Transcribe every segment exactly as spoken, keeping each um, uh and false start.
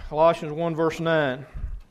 Colossians one verse nine.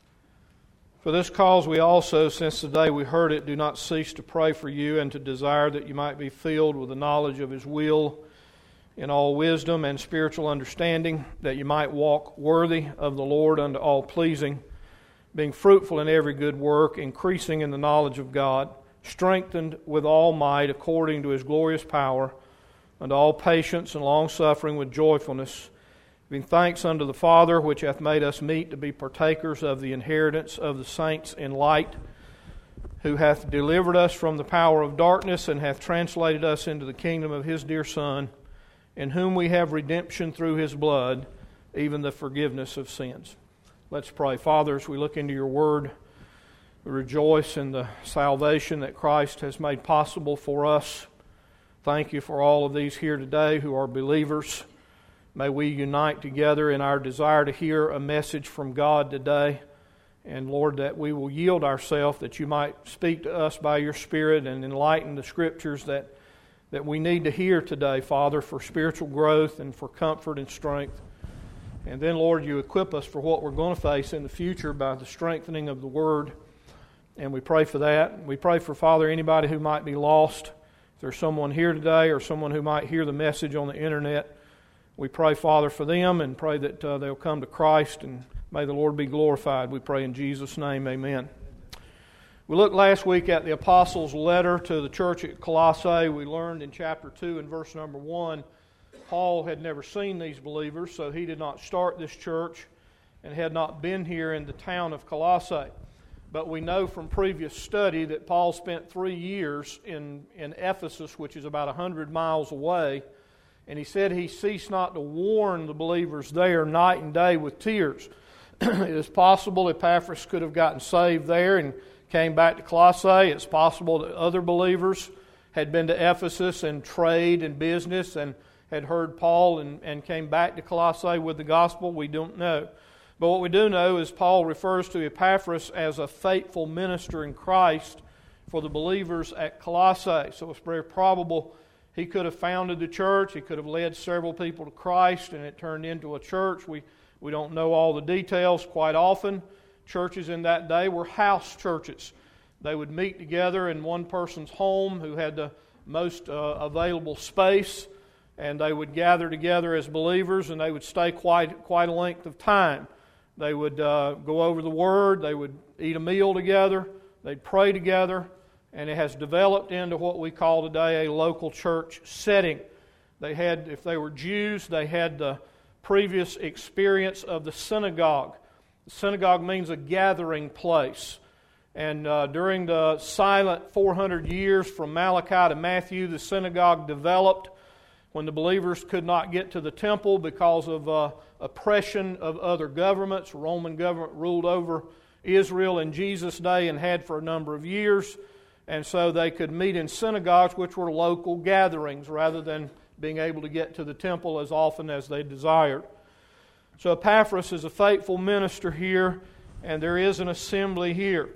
For this cause we also, since the day we heard it, do not cease to pray for you and to desire that you might be filled with the knowledge of His will in all wisdom and spiritual understanding, that you might walk worthy of the Lord unto all pleasing, being fruitful in every good work, increasing in the knowledge of God, strengthened with all might according to His glorious power, unto all patience and longsuffering with joyfulness, giving thanks unto the Father, which hath made us meet to be partakers of the inheritance of the saints in light, who hath delivered us from the power of darkness, and hath translated us into the kingdom of His dear Son, in whom we have redemption through His blood, even the forgiveness of sins. Let's pray. Father, as we look into Your Word, we rejoice in the salvation that Christ has made possible for us. Thank You for all of these here today who are believers. May we unite together in our desire to hear a message from God today. And Lord, that we will yield ourselves, that You might speak to us by Your Spirit and enlighten the Scriptures that, that we need to hear today, Father, for spiritual growth and for comfort and strength. And then, Lord, You equip us for what we're going to face in the future by the strengthening of the Word. And we pray for that. We pray for, Father, anybody who might be lost. If there's someone here today or someone who might hear the message on the internet, we pray, Father, for them and pray that uh, they'll come to Christ, and may the Lord be glorified. We pray in Jesus' name, amen. We looked last week at the Apostles' letter to the church at Colossae. We learned in chapter two and verse number one, Paul had never seen these believers, so he did not start this church and had not been here in the town of Colossae. But we know from previous study that Paul spent three years in, in Ephesus, which is about one hundred miles away. And he said he ceased not to warn the believers there night and day with tears. It is possible Epaphras could have gotten saved there and came back to Colossae. It's possible that other believers had been to Ephesus and trade and business and had heard Paul and, and came back to Colossae with the gospel. We don't know. But what we do know is Paul refers to Epaphras as a faithful minister in Christ for the believers at Colossae. So it's very probable he could have founded the church. He could have led several people to Christ, and it turned into a church. We we don't know all the details. Quite often, churches in that day were house churches. They would meet together in one person's home who had the most uh, available space, and they would gather together as believers, and they would stay quite quite a length of time. They would uh, go over the Word. They would eat a meal together. They'd pray together. And it has developed into what we call today a local church setting. They had, if they were Jews, they had the previous experience of the synagogue. The synagogue means a gathering place. And uh, during the silent four hundred years from Malachi to Matthew, the synagogue developed when the believers could not get to the temple because of uh, oppression of other governments. The Roman government ruled over Israel in Jesus' day and had for a number of years. And so they could meet in synagogues, which were local gatherings, rather than being able to get to the temple as often as they desired. So Epaphras is a faithful minister here, and there is an assembly here.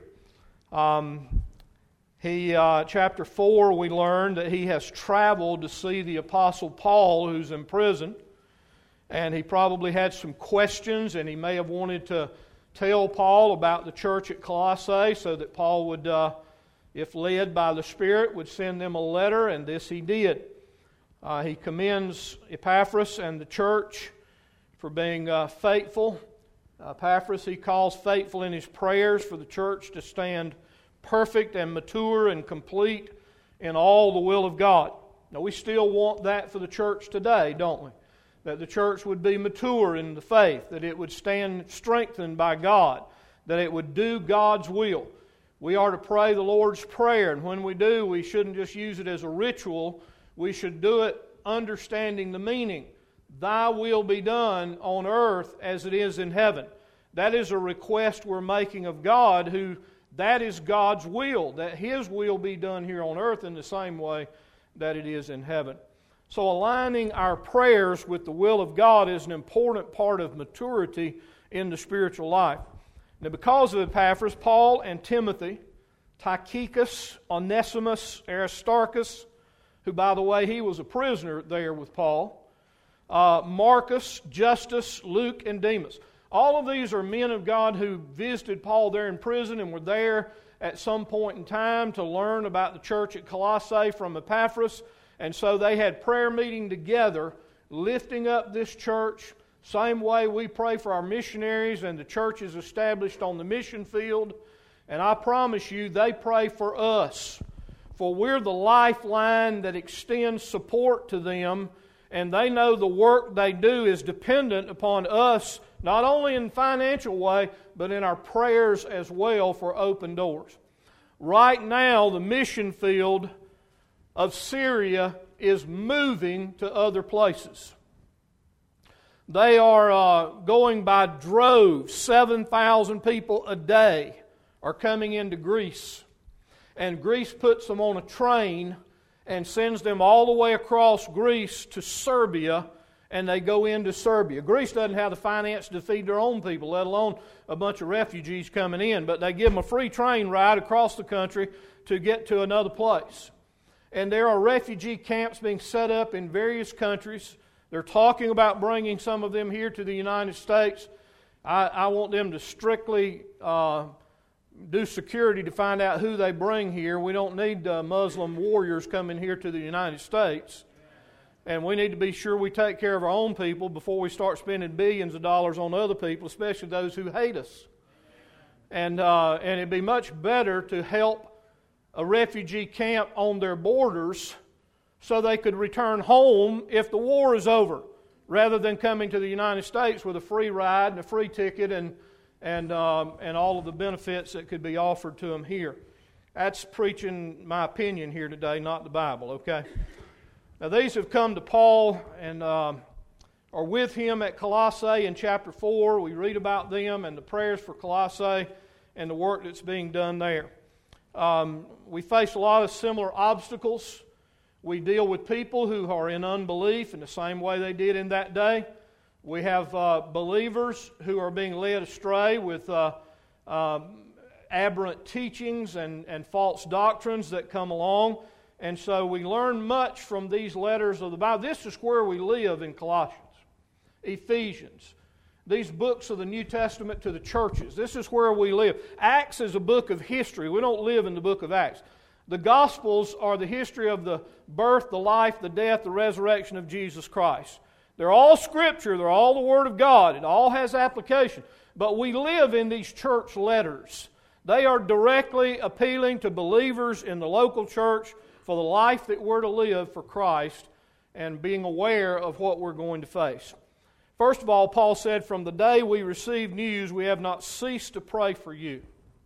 Um, he, uh, chapter four, we learned that he has traveled to see the Apostle Paul, who's in prison. And he probably had some questions, and he may have wanted to tell Paul about the church at Colossae so that Paul would... Uh, if led by the Spirit, would send them a letter, and this he did. Uh, he commends Epaphras and the church for being uh, faithful. Epaphras he calls faithful in his prayers for the church to stand perfect and mature and complete in all the will of God. Now we still want that for the church today, don't we? That the church would be mature in the faith, that it would stand strengthened by God, that it would do God's will. We are to pray the Lord's Prayer, and when we do, we shouldn't just use it as a ritual. We should do it understanding the meaning. Thy will be done on earth as it is in heaven. That is a request we're making of God, who that is God's will, that His will be done here on earth in the same way that it is in heaven. So aligning our prayers with the will of God is an important part of maturity in the spiritual life. Now, because of Epaphras, Paul and Timothy, Tychicus, Onesimus, Aristarchus, who, by the way, he was a prisoner there with Paul, uh, Marcus, Justus, Luke, and Demas. All of these are men of God who visited Paul there in prison and were there at some point in time to learn about the church at Colossae from Epaphras. And so they had prayer meeting together, lifting up this church. Same way we pray for our missionaries and the church is established on the mission field. And I promise you, they pray for us. For we're the lifeline that extends support to them. And they know the work they do is dependent upon us, not only in financial way, but in our prayers as well for open doors. Right now, the mission field of Syria is moving to other places. They are uh, going by droves. seven thousand people a day are coming into Greece. And Greece puts them on a train and sends them all the way across Greece to Serbia, and they go into Serbia. Greece doesn't have the finance to feed their own people, let alone a bunch of refugees coming in, but they give them a free train ride across the country to get to another place. And there are refugee camps being set up in various countries. They're talking about bringing some of them here to the United States. I, I want them to strictly uh, do security to find out who they bring here. We don't need uh, Muslim warriors coming here to the United States. And we need to be sure we take care of our own people before we start spending billions of dollars on other people, especially those who hate us. And, uh, and it'd be much better to help a refugee camp on their borders so they could return home if the war is over, rather than coming to the United States with a free ride and a free ticket and and um, and all of the benefits that could be offered to them here. That's preaching my opinion here today, not the Bible, okay? Now these have come to Paul and um, are with him at Colossae in chapter four. We read about them and the prayers for Colossae and the work that's being done there. Um, we face a lot of similar obstacles. We deal with people who are in unbelief in the same way they did in that day. We have uh, believers who are being led astray with uh, um, aberrant teachings and, and false doctrines that come along. And so we learn much from these letters of the Bible. This is where we live in Colossians, Ephesians, these books of the New Testament to the churches. This is where we live. Acts is a book of history. We don't live in the book of Acts. The Gospels are the history of the birth, the life, the death, the resurrection of Jesus Christ. They're all Scripture. They're all the Word of God. It all has application. But we live in these church letters. They are directly appealing to believers in the local church for the life that we're to live for Christ and being aware of what we're going to face. First of all, Paul said, from the day we received news, we have not ceased to pray for you.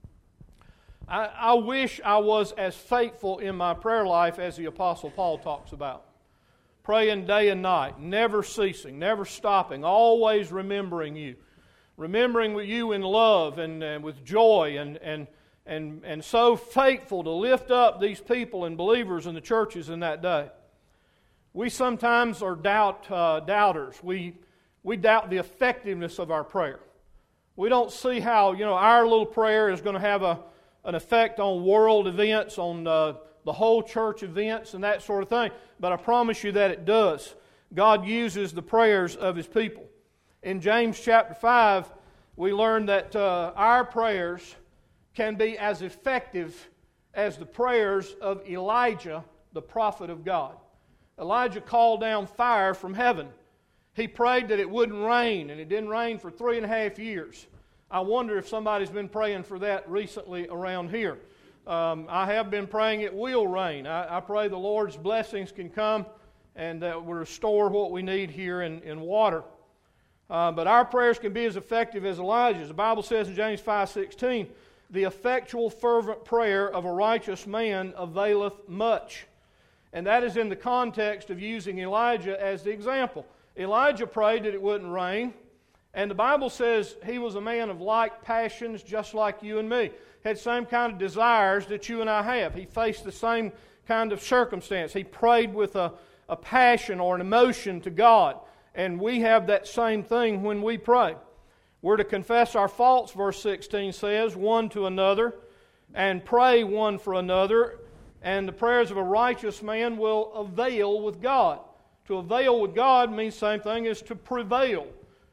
I, I wish I was as faithful in my prayer life as the Apostle Paul talks about. Praying day and night, never ceasing, never stopping, always remembering you. Remembering with you in love and, and with joy and, and, and, and so faithful to lift up these people and believers in the churches in that day. We sometimes are doubt uh, doubters. We, we doubt the effectiveness of our prayer. We don't see how, you know, our little prayer is going to have a, an effect on world events, on uh, the whole church events and that sort of thing. But I promise you that it does. God uses the prayers of His people. In James chapter five, we learn that uh, our prayers can be as effective as the prayers of Elijah, the prophet of God. Elijah called down fire from heaven. He prayed that it wouldn't rain, and it didn't rain for three and a half years. I wonder if somebody's been praying for that recently around here. Um, I have been praying it will rain. I, I pray the Lord's blessings can come and that will restore what we need here in, in water. Uh, but our prayers can be as effective as Elijah's. The Bible says in James five sixteen, the effectual fervent prayer of a righteous man availeth much. And that is in the context of using Elijah as the example. Elijah prayed that it wouldn't rain. And the Bible says he was a man of like passions just like you and me. Had same kind of desires that you and I have. He faced the same kind of circumstance. He prayed with a, a passion or an emotion to God. And we have that same thing when we pray. We're to confess our faults, verse sixteen says, one to another, and pray one for another. And the prayers of a righteous man will avail with God. To avail with God means the same thing as to prevail.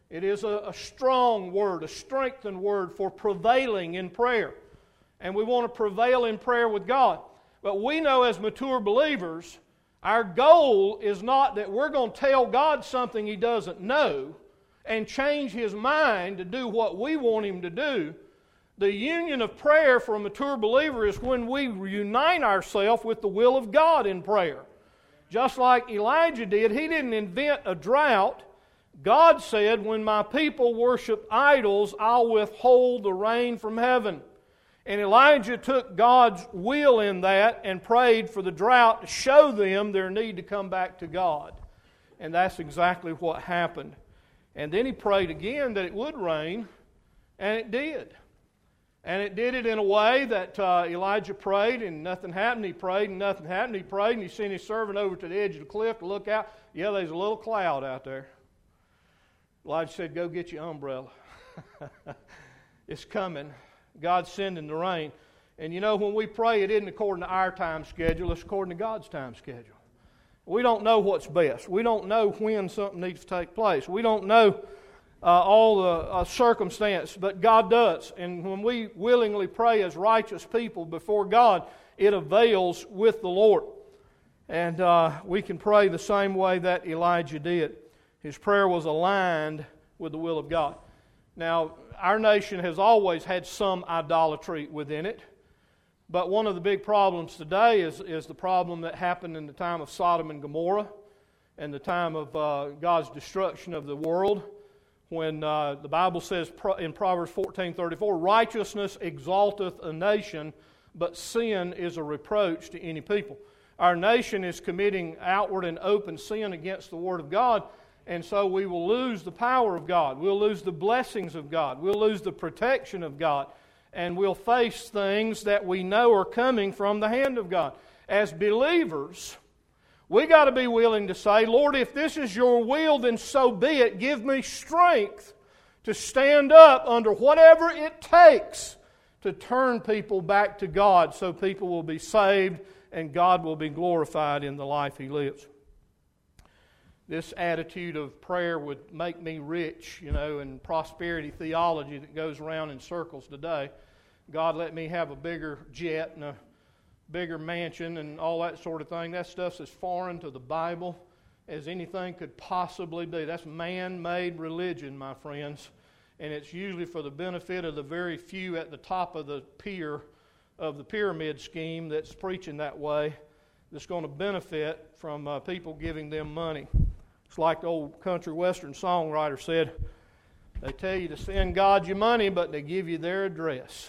It is a, a strong word, a strengthened word for prevailing in prayer. And we want to prevail in prayer with God. But we know as mature believers, our goal is not that we're going to tell God something He doesn't know and change His mind to do what we want Him to do. The union of prayer for a mature believer is when we unite ourselves with the will of God in prayer. Just like Elijah did, he didn't invent a drought. God said, when my people worship idols, I'll withhold the rain from heaven. And Elijah took God's will in that and prayed for the drought to show them their need to come back to God. And that's exactly what happened. And then he prayed again that it would rain, and it did. And it did it in a way that uh, Elijah prayed and nothing happened. He prayed and nothing happened. He prayed and he sent his servant over to the edge of the cliff to look out. Yeah, there's a little cloud out there. Elijah said, go get your umbrella. It's coming. God's sending the rain. And you know, when we pray, it isn't according to our time schedule. It's according to God's time schedule. We don't know what's best. We don't know when something needs to take place. We don't know uh, all the uh, circumstance, but God does. And when we willingly pray as righteous people before God, it avails with the Lord. And uh, we can pray the same way that Elijah did. His prayer was aligned with the will of God. Now, our nation has always had some idolatry within it. But one of the big problems today is, is the problem that happened in the time of Sodom and Gomorrah and the time of uh, God's destruction of the world, when uh, the Bible says in Proverbs fourteen thirty-four, righteousness exalteth a nation, but sin is a reproach to any people. Our nation is committing outward and open sin against the Word of God, and so we will lose the power of God. We'll lose the blessings of God. We'll lose the protection of God. And we'll face things that we know are coming from the hand of God. As believers, we got to be willing to say, Lord, if this is your will, then so be it. Give me strength to stand up under whatever it takes to turn people back to God so people will be saved and God will be glorified in the life He lives. This attitude of prayer would make me rich, you know, and prosperity theology that goes around in circles today. God, let me have a bigger jet and a bigger mansion and all that sort of thing. That stuff's as foreign to the Bible as anything could possibly be. That's man-made religion, my friends. And it's usually for the benefit of the very few at the top of the pier of the pyramid scheme that's preaching that way, that's going to benefit from uh, people giving them money. It's like the old country western songwriter said, they tell you to send God your money, but they give you their address.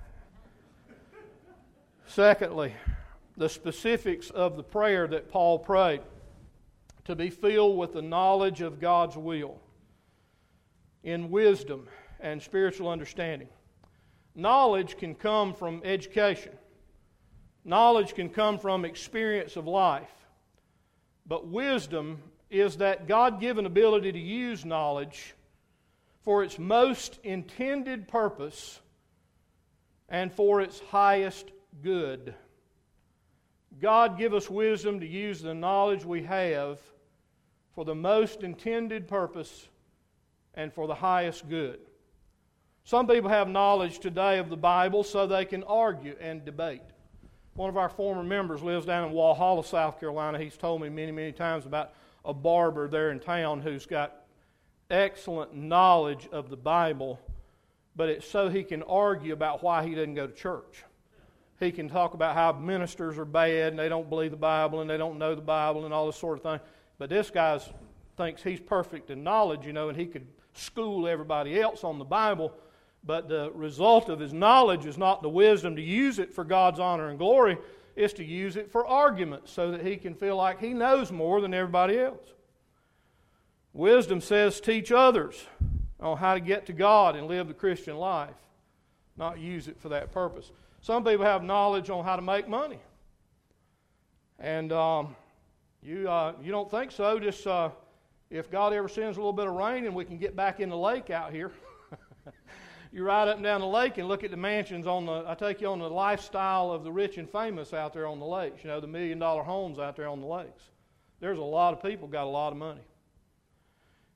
Secondly, the specifics of the prayer that Paul prayed, to be filled with the knowledge of God's will in wisdom and spiritual understanding. Knowledge can come from education. Knowledge can come from experience of life. But wisdom is that God-given ability to use knowledge for its most intended purpose and for its highest good. God give us wisdom to use the knowledge we have for the most intended purpose and for the highest good. Some people have knowledge today of the Bible so they can argue and debate. One of our former members lives down in Walhalla, South Carolina. He's told me many, many times about a barber there in town who's got excellent knowledge of the Bible, but it's so he can argue about why he doesn't go to church. He can talk about how ministers are bad and they don't believe the Bible and they don't know the Bible and all this sort of thing. But this guy thinks he's perfect in knowledge, you know, and he could school everybody else on the Bible. But the result of his knowledge is not the wisdom to use it for God's honor and glory. It's to use it for argument so that he can feel like he knows more than everybody else. Wisdom says teach others on how to get to God and live the Christian life, not use it for that purpose. Some people have knowledge on how to make money. And um, you uh, you don't think so. Just uh, if God ever sends a little bit of rain and we can get back in the lake out here, you ride up and down the lake and look at the mansions on the, I take you on the lifestyle of the rich and famous out there on the lakes. You know, the million dollar homes out there on the lakes. There's a lot of people got a lot of money.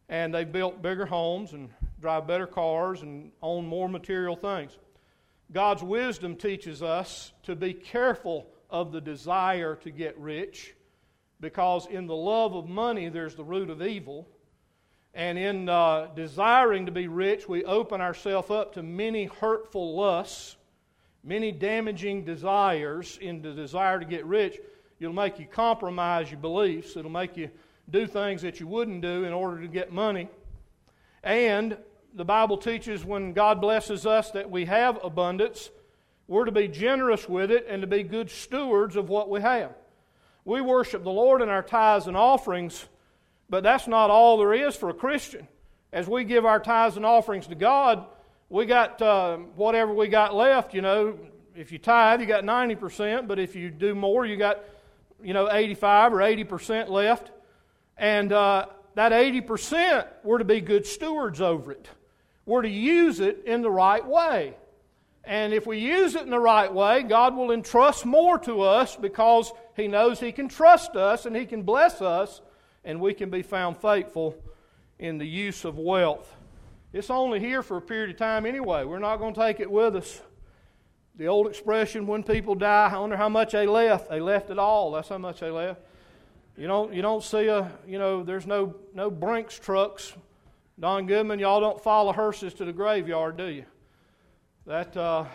and they've built bigger homes and drive better cars and own more material things. God's wisdom teaches us to be careful of the desire to get rich, because in the love of money there's the root of evil. And in uh, desiring to be rich, we open ourselves up to many hurtful lusts, many damaging desires in the desire to get rich. It'll make you compromise your beliefs. It'll make you do things that you wouldn't do in order to get money. And the Bible teaches when God blesses us that we have abundance, we're to be generous with it and to be good stewards of what we have. We worship the Lord in our tithes and offerings, but that's not all there is for a Christian. As we give our tithes and offerings to God, we got uh, whatever we got left. You know, if you tithe, you got ninety percent, but if you do more, you got, you know, eighty-five or eighty percent left. And uh, that eighty percent, we're to be good stewards over it. We're to use it in the right way. And if we use it in the right way, God will entrust more to us because He knows He can trust us and He can bless us, and we can be found faithful in the use of wealth. It's only here for a period of time anyway. We're not going to take it with us. The old expression, when people die, I wonder how much they left. They left it all. That's how much they left. You don't, you don't see a, you know, there's no, no Brinks trucks. Don Goodman, y'all don't follow hearses to the graveyard, do you? That, uh,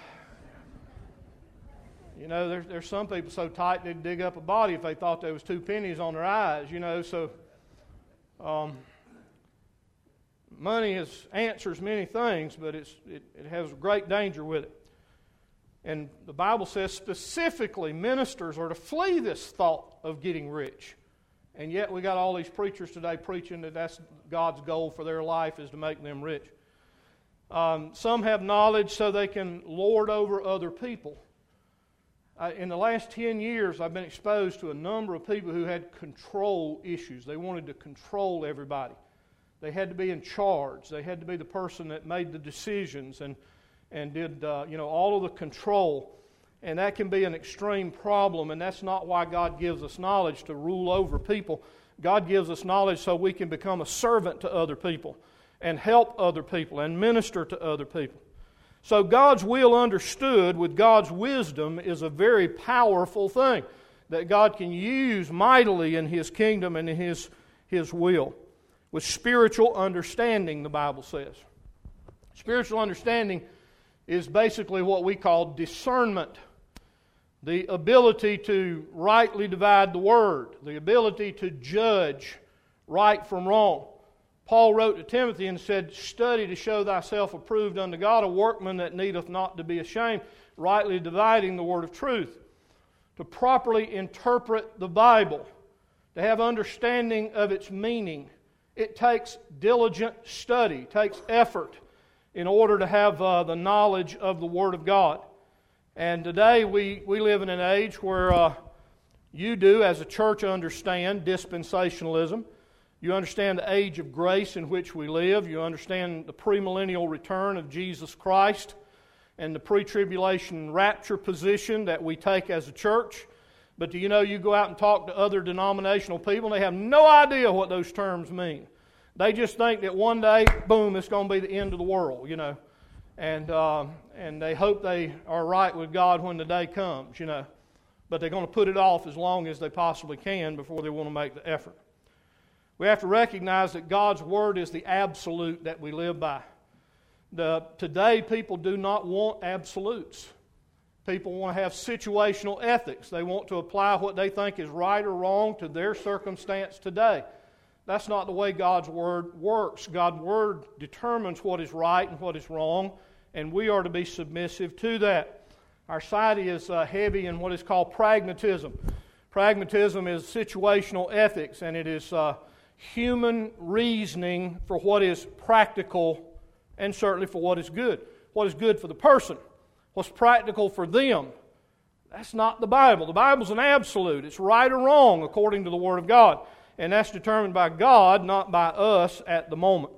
you know, there's, there's some people so tight they'd dig up a body if they thought there was two pennies on their eyes, you know, so um, money is, answers many things, but it's, it, it has great danger with it. And the Bible says specifically ministers are to flee this thought of getting rich. And yet we got all these preachers today preaching that that's God's goal for their life is to make them rich. Um, some have knowledge so they can lord over other people. Uh, in the last ten years, I've been exposed to a number of people who had control issues. They wanted to control everybody. They had to be in charge. They had to be the person that made the decisions and, and did uh, you know, all of the control. And that can be an extreme problem, and that's not why God gives us knowledge to rule over people. God gives us knowledge so we can become a servant to other people and help other people and minister to other people. So God's will understood with God's wisdom is a very powerful thing that God can use mightily in His kingdom and in His, His will. With spiritual understanding, the Bible says. Spiritual understanding is basically what we call discernment. The ability to rightly divide the Word. The ability to judge right from wrong. Paul wrote to Timothy and said, "Study to show thyself approved unto God, a workman that needeth not to be ashamed, rightly dividing the word of truth." To properly interpret the Bible, to have understanding of its meaning, it takes diligent study, takes effort in order to have uh, the knowledge of the Word of God. And today we, we live in an age where uh, you do, as a church, understand dispensationalism. You understand the age of grace in which we live. You understand the premillennial return of Jesus Christ and the pre-tribulation rapture position that we take as a church. But do you know, you go out and talk to other denominational people, and they have no idea what those terms mean. They just think that one day, boom, it's going to be the end of the world, you know. And uh, and they hope they are right with God when the day comes, you know. But they're going to put it off as long as they possibly can before they want to make the effort. We have to recognize that God's Word is the absolute that we live by. The, today, people do not want absolutes. People want to have situational ethics. They want to apply what they think is right or wrong to their circumstance today. That's not the way God's Word works. God's Word determines what is right and what is wrong, and we are to be submissive to that. Our society is uh, heavy in what is called pragmatism. Pragmatism is situational ethics, and it is uh, human reasoning for what is practical and certainly for what is good. What is good for the person, what's practical for them. That's not the Bible. The Bible's an absolute. It's right or wrong according to the Word of God. And that's determined by God, not by us at the moment.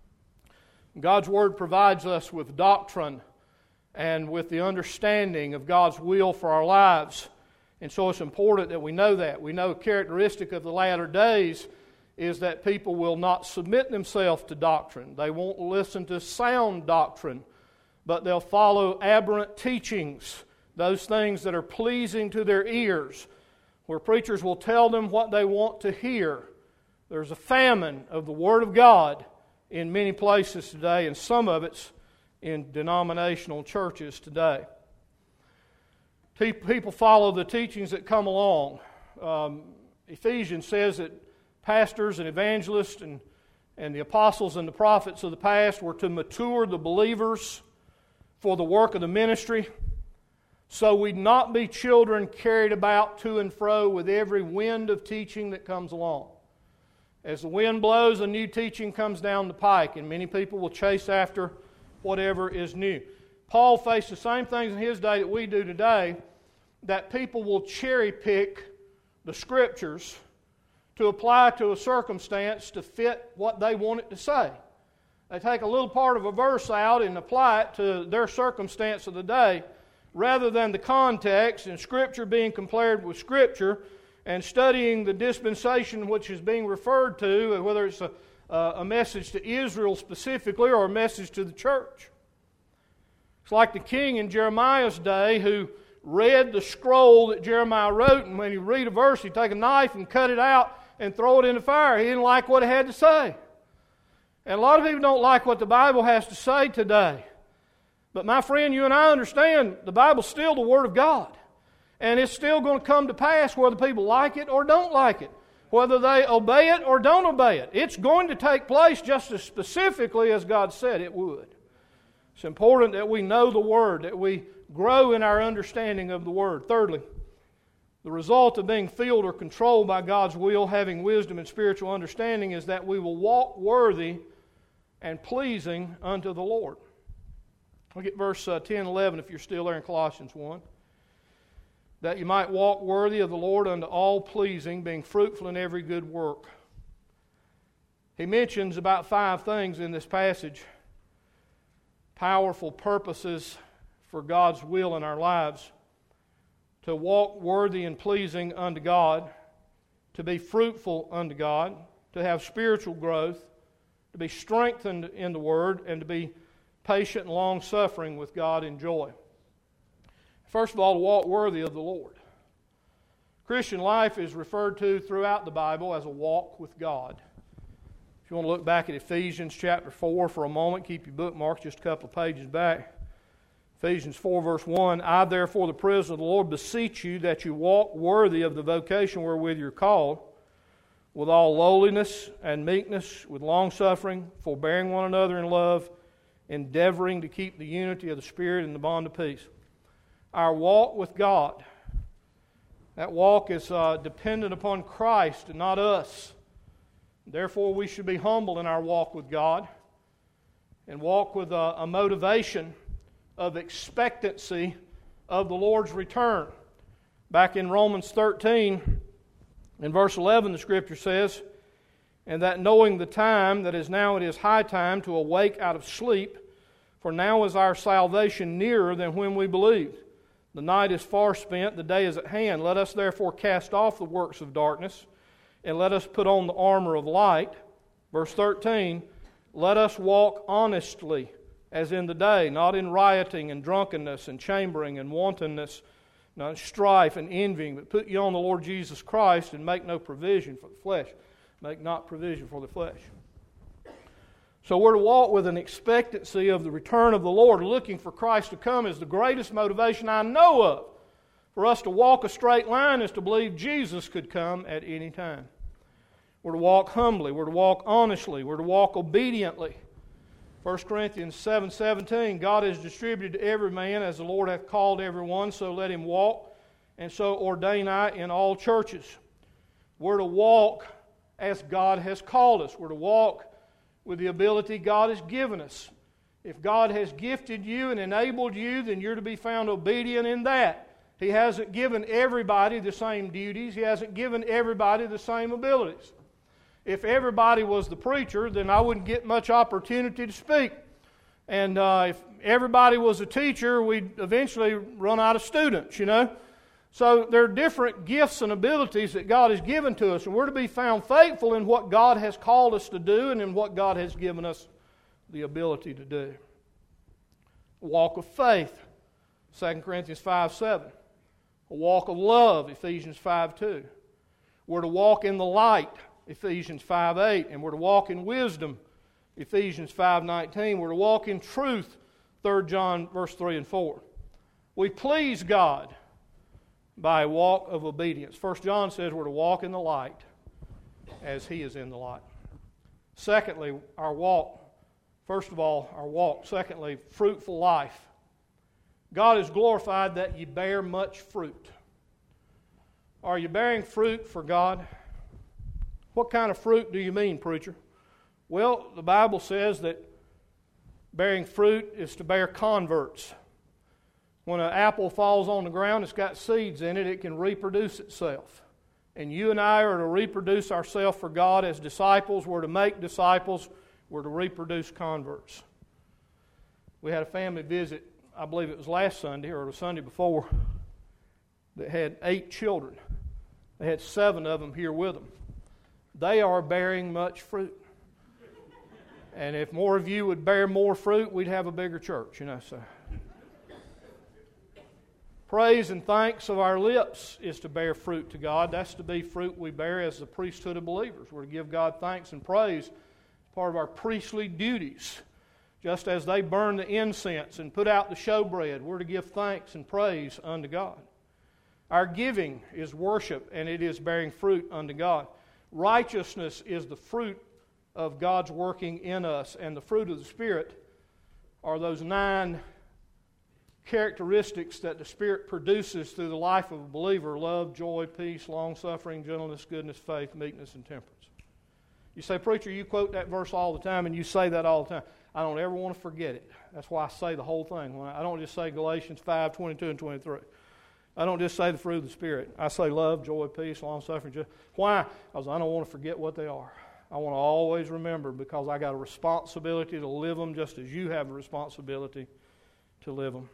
God's Word provides us with doctrine and with the understanding of God's will for our lives. And so it's important that we know that. We know a characteristic of the latter days is that people will not submit themselves to doctrine. They won't listen to sound doctrine, but they'll follow aberrant teachings, those things that are pleasing to their ears, where preachers will tell them what they want to hear. There's a famine of the Word of God in many places today, and some of it's in denominational churches today. People follow the teachings that come along. Um, Ephesians says that pastors and evangelists and, and the apostles and the prophets of the past were to mature the believers for the work of the ministry, so we'd not be children carried about to and fro with every wind of teaching that comes along. As the wind blows, a new teaching comes down the pike, and many people will chase after whatever is new. Paul faced the same things in his day that we do today, that people will cherry pick the Scriptures to apply to a circumstance to fit what they want it to say. They take a little part of a verse out and apply it to their circumstance of the day, rather than the context and Scripture being compared with Scripture and studying the dispensation which is being referred to, whether it's a, a message to Israel specifically or a message to the church. It's like the king in Jeremiah's day who read the scroll that Jeremiah wrote, and when he read a verse, he'd take a knife and cut it out and throw it in the fire. He didn't like what it had to say. And a lot of people don't like what the Bible has to say today. But my friend, you and I understand the Bible's still the Word of God. And it's still going to come to pass whether people like it or don't like it, whether they obey it or don't obey it. It's going to take place just as specifically as God said it would. It's important that we know the Word, that we grow in our understanding of the Word. Thirdly, the result of being filled or controlled by God's will, having wisdom and spiritual understanding, is that we will walk worthy and pleasing unto the Lord. Look at verse uh, ten and eleven if you're still there in Colossians one. That you might walk worthy of the Lord unto all pleasing, being fruitful in every good work. He mentions about five things in this passage. Powerful purposes for God's will in our lives. To walk worthy and pleasing unto God. To be fruitful unto God. To have spiritual growth. To be strengthened in the Word. And to be patient and long-suffering with God in joy. First of all, to walk worthy of the Lord. Christian life is referred to throughout the Bible as a walk with God. If you want to look back at Ephesians chapter four for a moment, keep your bookmarks just a couple of pages back. Ephesians four verse one, I therefore the prisoner of the Lord beseech you that you walk worthy of the vocation wherewith you're called, with all lowliness and meekness, with longsuffering, forbearing one another in love, endeavoring to keep the unity of the Spirit in the bond of peace. Our walk with God, that walk is uh, dependent upon Christ and not us. Therefore, we should be humble in our walk with God and walk with a, a motivation of expectancy of the Lord's return. Back in Romans thirteen, in verse eleven, the Scripture says, and that knowing the time, that is now it is high time to awake out of sleep, for now is our salvation nearer than when we believed. The night is far spent, the day is at hand. Let us therefore cast off the works of darkness, and let us put on the armor of light. Verse thirteen, let us walk honestly as in the day, not in rioting and drunkenness and chambering and wantonness, not strife and envying, but put ye on the Lord Jesus Christ and make no provision for the flesh. Make not provision for the flesh. So we're to walk with an expectancy of the return of the Lord. Looking for Christ to come is the greatest motivation I know of. For us to walk a straight line is to believe Jesus could come at any time. We're to walk humbly. We're to walk honestly. We're to walk obediently. First Corinthians seven seventeen, God has distributed to every man as the Lord hath called every one, so let him walk, and so ordain I in all churches. We're to walk as God has called us. We're to walk with the ability God has given us. If God has gifted you and enabled you, then you're to be found obedient in that. He hasn't given everybody the same duties. He hasn't given everybody the same abilities. If everybody was the preacher, then I wouldn't get much opportunity to speak. And uh, if everybody was a teacher, we'd eventually run out of students, you know. So there are different gifts and abilities that God has given to us, and we're to be found faithful in what God has called us to do and in what God has given us the ability to do. Walk of faith, Second Corinthians five seven. A walk of love, Ephesians five two. We're to walk in the light, Ephesians five eight. And we're to walk in wisdom, Ephesians five nineteen. We're to walk in truth, Third John verse three and four. We please God by a walk of obedience. First John says we're to walk in the light as He is in the light. Secondly, our walk. First of all, our walk. Secondly, fruitful life. God is glorified that ye bear much fruit. Are you bearing fruit for God? What kind of fruit do you mean, preacher? Well, the Bible says that bearing fruit is to bear converts. When an apple falls on the ground, it's got seeds in it, it can reproduce itself. And you and I are to reproduce ourselves for God as disciples. We're to make disciples. We're to reproduce converts. We had a family visit, I believe it was last Sunday or the Sunday before, that had eight children. They had seven of them here with them. They are bearing much fruit. And if more of you would bear more fruit, we'd have a bigger church, you know, so... Praise and thanks of our lips is to bear fruit to God. That's to be fruit we bear as the priesthood of believers. We're to give God thanks and praise as part of our priestly duties. Just as they burn the incense and put out the showbread, we're to give thanks and praise unto God. Our giving is worship, and it is bearing fruit unto God. Righteousness is the fruit of God's working in us, and the fruit of the Spirit are those nine characteristics that the Spirit produces through the life of a believer: love, joy, peace, long-suffering, gentleness, goodness, faith, meekness, and temperance. You say, preacher, you quote that verse all the time, and you say that all the time. I don't ever want to forget it. That's why I say the whole thing. When I, I don't just say Galatians five, twenty-two and twenty-three. I don't just say the fruit of the Spirit. I say love, joy, peace, long-suffering. Joy. Why? Because I don't want to forget what they are. I want to always remember, because I got a responsibility to live them just as you have a responsibility to live them.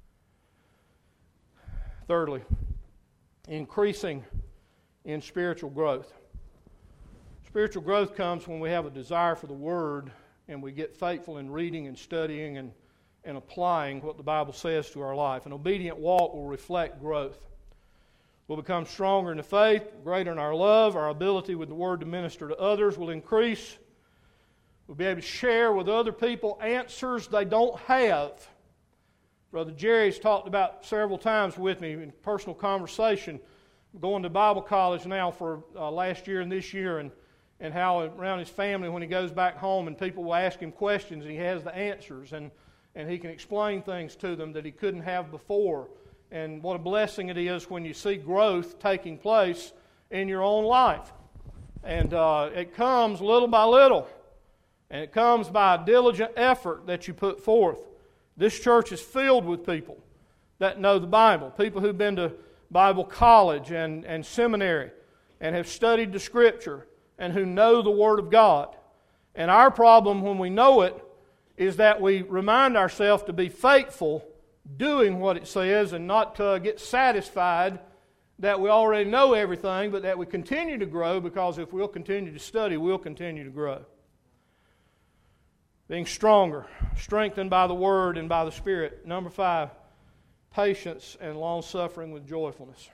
Thirdly, increasing in spiritual growth. Spiritual growth comes when we have a desire for the Word and we get faithful in reading and studying and, and applying what the Bible says to our life. An obedient walk will reflect growth. We'll become stronger in the faith, greater in our love. Our ability with the Word to minister to others will increase. We'll be able to share with other people answers they don't have. Brother Jerry's talked about several times with me in personal conversation, going to Bible college now for uh, last year and this year, and, and how around his family when he goes back home and people will ask him questions and he has the answers, and, and he can explain things to them that he couldn't have before. And what a blessing it is when you see growth taking place in your own life. And uh, it comes little by little, and it comes by a diligent effort that you put forth. This church is filled with people that know the Bible, people who've been to Bible college and, and seminary and have studied the Scripture and who know the Word of God. And our problem when we know it is that we remind ourselves to be faithful doing what it says and not to get satisfied that we already know everything, but that we continue to grow, because if we'll continue to study, we'll continue to grow. Being stronger, strengthened by the Word and by the Spirit. Number five, patience and long-suffering with joyfulness.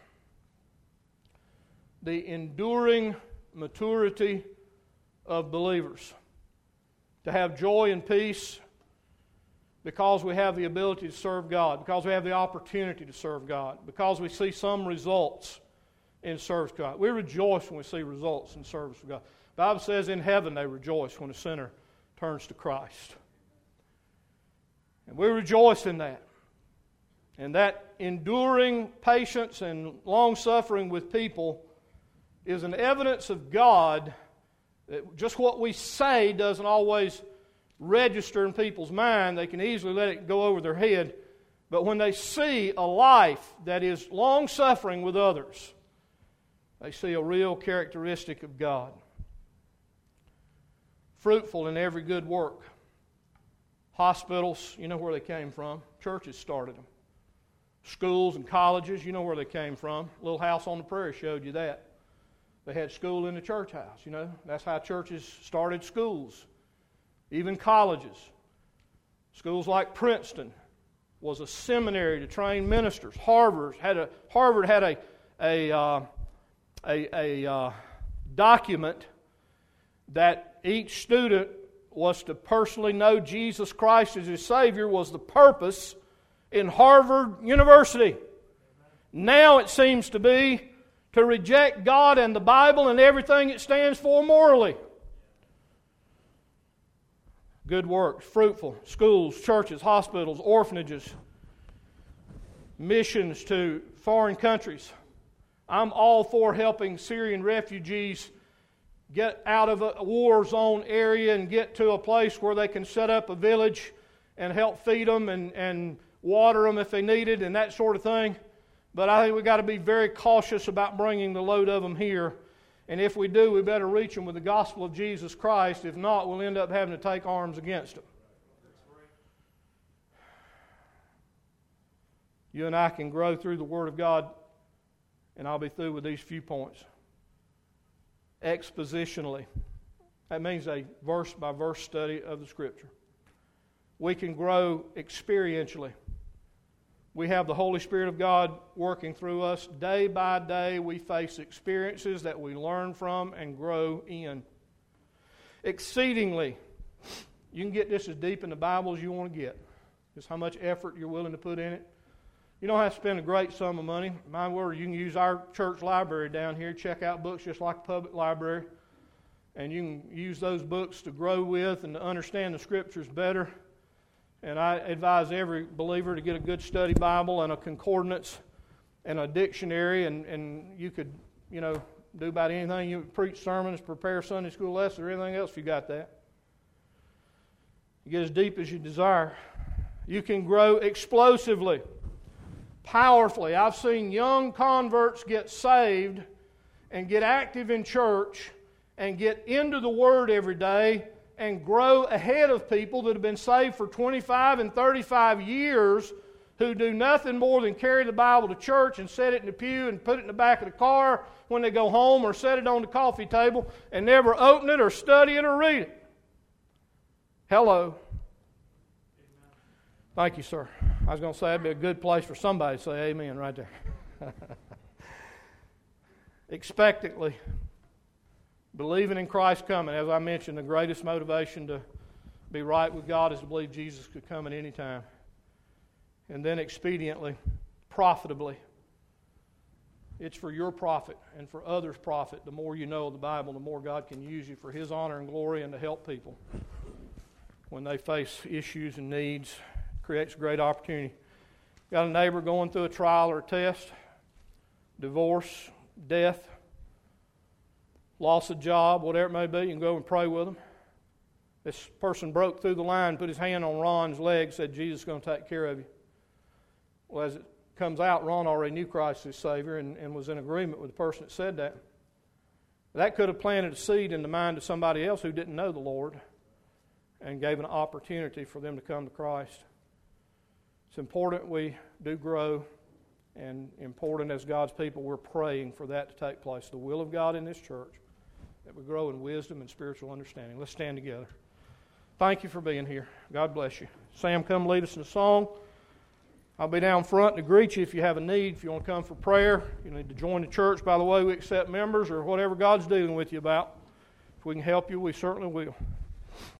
The enduring maturity of believers. To have joy and peace because we have the ability to serve God, because we have the opportunity to serve God, because we see some results in service to God. We rejoice when we see results in service to God. The Bible says in heaven they rejoice when a sinner turns to Christ. And we rejoice in that. And that enduring patience and long-suffering with people is an evidence of God that just what we say doesn't always register in people's mind. They can easily let it go over their head. But when they see a life that is long-suffering with others, they see a real characteristic of God. Fruitful in every good work. Hospitals, you know where they came from. Churches started them. schools and colleges. You know where they came from. Little House on the Prairie showed you that. They had school in the church house, you know. That's how churches started schools. Even colleges. Schools like Princeton was a seminary to train ministers. Harvard had a Harvard had a a uh, a, a uh, document that each student was to personally know Jesus Christ as his Savior was the purpose in Harvard University. Now it seems to be to reject God and the Bible and everything it stands for morally. Good works, fruitful, schools, churches, hospitals, orphanages, missions to foreign countries. I'm all for helping Syrian refugees get out of a war zone area and get to a place where they can set up a village and help feed them and, and water them if they need it and that sort of thing. But I think we've got to be very cautious about bringing the load of them here. And if we do, we better reach them with the gospel of Jesus Christ. If not, we'll end up having to take arms against them. You and I can grow through the Word of God, and I'll be through with these few points. Expositionally. That means a verse-by-verse study of the Scripture. We can grow experientially. We have the Holy Spirit of God working through us. Day by day, we face experiences that we learn from and grow in. Exceedingly. You can get this as deep in the Bible as you want to get. Just how much effort you're willing to put in it. You don't have to spend a great sum of money. My word, you can use our church library down here, check out books just like a public library, and you can use those books to grow with and to understand the Scriptures better. And I advise every believer to get a good study Bible and a concordance and a dictionary, and, and you could, you know, do about anything. You preach sermons, prepare Sunday school lessons, or anything else if you got that. You get as deep as you desire. You can grow explosively, powerfully. I've seen young converts get saved and get active in church and get into the Word every day and grow ahead of people that have been saved for twenty-five and thirty-five years who do nothing more than carry the Bible to church and set it in the pew and put it in the back of the car when they go home or set it on the coffee table and never open it or study it or read it. Hello. Thank you, sir. I was going to say that'd be a good place for somebody to say amen right there. Expectantly. Believing in Christ coming. As I mentioned, the greatest motivation to be right with God is to believe Jesus could come at any time. And then expediently, profitably. It's for your profit and for others' profit. The more you know of the Bible, the more God can use you for His honor and glory and to help people when they face issues and needs. It creates a great opportunity. Got a neighbor going through a trial or a test, divorce, death, loss of job, whatever it may be, you can go and pray with them. This person broke through the line, put his hand on Ron's leg, said, Jesus is going to take care of you. Well, as it comes out, Ron already knew Christ as Savior and, and was in agreement with the person that said that. That could have planted a seed in the mind of somebody else who didn't know the Lord and gave an opportunity for them to come to Christ. It's important we do grow, and important as God's people, we're praying for that to take place. The will of God in this church, that we grow in wisdom and spiritual understanding. Let's stand together. Thank you for being here. God bless you. Sam, come lead us in a song. I'll be down front to greet you if you have a need. If you want to come for prayer, you need to join the church. By the way, we accept members or whatever God's dealing with you about. If we can help you, we certainly will.